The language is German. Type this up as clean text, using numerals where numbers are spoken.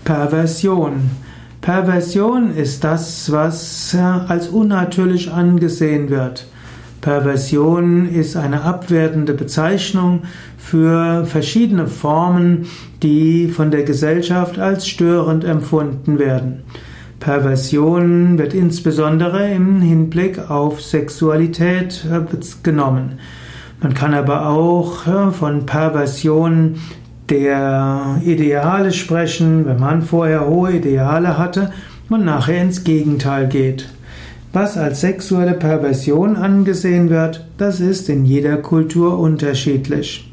Perversion. Perversion ist das, was als unnatürlich angesehen wird. Perversion ist eine abwertende Bezeichnung für verschiedene Formen, die von der Gesellschaft als störend empfunden werden. Perversion wird insbesondere im Hinblick auf Sexualität genommen. Man kann aber auch von Perversion der Ideale sprechen, wenn man vorher hohe Ideale hatte und nachher ins Gegenteil geht. Was als sexuelle Perversion angesehen wird, das ist in jeder Kultur unterschiedlich.